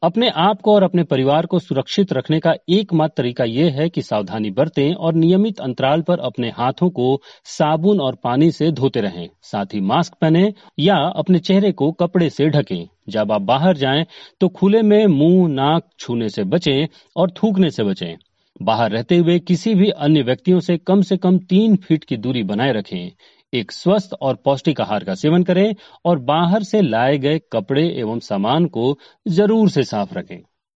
अपने आप को और अपने परिवार को सुरक्षित रखने का एकमात्र तरीका यह है कि सावधानी बरतें और नियमित अंतराल पर अपने हाथों को साबुन और पानी से धोते रहें। साथ ही मास्क पहनें या अपने चेहरे को कपड़े से ढकें। जब आप बाहर जाएं तो खुले में मुंह नाक छूने से बचें और थूकने से बचें। बाहर रहते हुए किसी भी अन्य व्यक्तियों से कम 3 फीट की दूरी बनाए रखें। एक स्वस्थ और पौष्टिक आहार का सेवन करें और बाहर से लाए गए कपड़े एवं सामान को जरूर से साफ रखें।